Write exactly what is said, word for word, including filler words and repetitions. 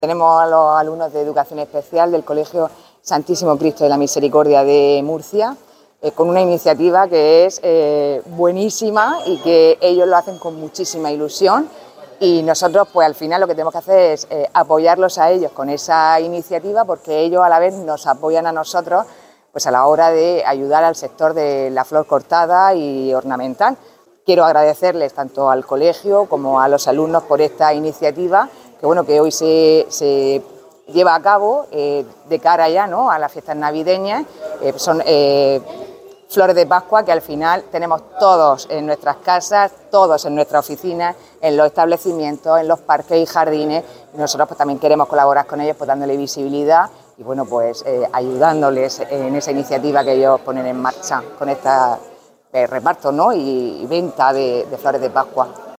Tenemos a los alumnos de Educación Especial del Colegio Santísimo Cristo de la Misericordia de Murcia, eh, con una iniciativa que es eh, buenísima y que ellos lo hacen con muchísima ilusión, y nosotros pues al final lo que tenemos que hacer es eh, apoyarlos a ellos con esa iniciativa, porque ellos a la vez nos apoyan a nosotros pues a la hora de ayudar al sector de la flor cortada y ornamental. Quiero agradecerles tanto al colegio como a los alumnos por esta iniciativa, que bueno, que hoy se, se lleva a cabo eh, de cara ya, ¿no?, a las fiestas navideñas. Eh, son eh, flores de Pascua que al final tenemos todos en nuestras casas, todos en nuestras oficinas, en los establecimientos, en los parques y jardines. Y nosotros pues también queremos colaborar con ellos, pues dándole visibilidad y bueno, pues eh, ayudándoles en esa iniciativa que ellos ponen en marcha con esta eh, reparto, ¿no?, y, y venta de, de flores de Pascua.